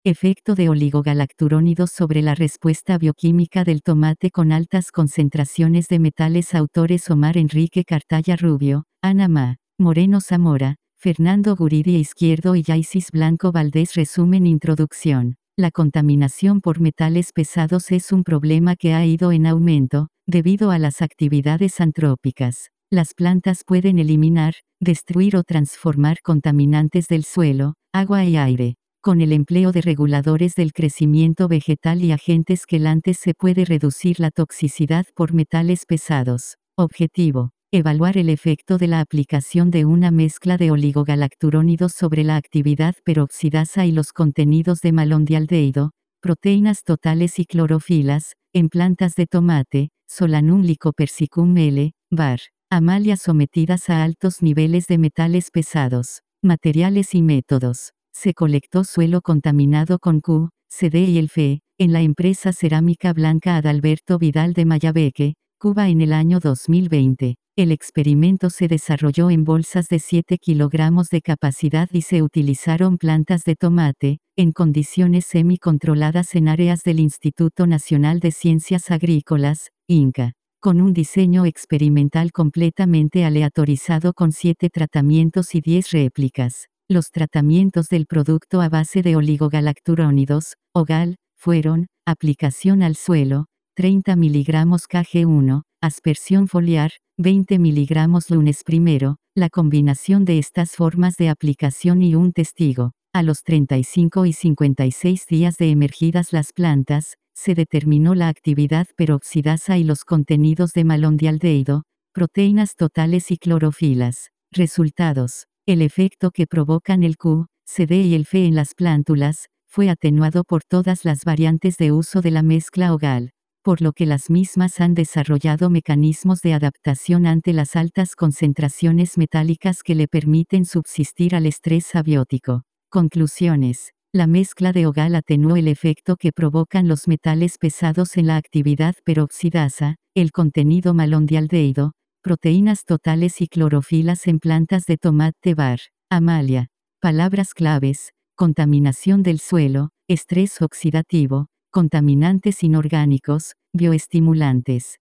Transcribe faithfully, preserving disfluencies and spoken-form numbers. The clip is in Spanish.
Efecto de oligogalacturónidos sobre la respuesta bioquímica del tomate con altas concentraciones de metales. Autores: Omar Enrique Cartaya Rubio, Ana Ma. Moreno Zamora, Fernando Guridi Izquierdo y Yaisis Blanco Valdés. Resumen. Introducción. La contaminación por metales pesados es un problema que ha ido en aumento, debido a las actividades antrópicas. Las plantas pueden eliminar, destruir o transformar contaminantes del suelo, agua y aire. Con el empleo de reguladores del crecimiento vegetal y agentes quelantes se puede reducir la toxicidad por metales pesados. Objetivo: evaluar el efecto de la aplicación de una mezcla de oligogalacturónidos sobre la actividad peroxidasa y los contenidos de malondialdehído, proteínas totales y clorofilas, en plantas de tomate, Solanum lycopersicum L. var. Amalia sometidas a altos niveles de metales pesados. Materiales y métodos. Se colectó suelo contaminado con Q, C D y el F E, en la empresa cerámica blanca Adalberto Vidal de Mayabeque, Cuba en el año dos mil veinte. El experimento se desarrolló en bolsas de siete kilogramos de capacidad y se utilizaron plantas de tomate, en condiciones semi-controladas en áreas del Instituto Nacional de Ciencias Agrícolas, INCA. Con un diseño experimental completamente aleatorizado con siete tratamientos y diez réplicas. Los tratamientos del producto a base de oligogalacturónidos, O G A L, fueron: aplicación al suelo, treinta miligramos K G uno, aspersión foliar, veinte miligramos lunes primero. La combinación de estas formas de aplicación y un testigo. A los treinta y cinco y cincuenta y seis días de emergidas las plantas, se determinó la actividad peroxidasa y los contenidos de malondialdehído, proteínas totales y clorofilas. Resultados: el efecto que provocan el Q, C D y el F E en las plántulas, fue atenuado por todas las variantes de uso de la mezcla O G A L, por lo que las mismas han desarrollado mecanismos de adaptación ante las altas concentraciones metálicas que le permiten subsistir al estrés abiótico. Conclusiones. La mezcla de O G A L atenuó el efecto que provocan los metales pesados en la actividad peroxidasa, el contenido malondialdehído, proteínas totales y clorofilas en plantas de tomate. var. Amalia. Palabras claves: contaminación del suelo, estrés oxidativo, contaminantes inorgánicos, bioestimulantes.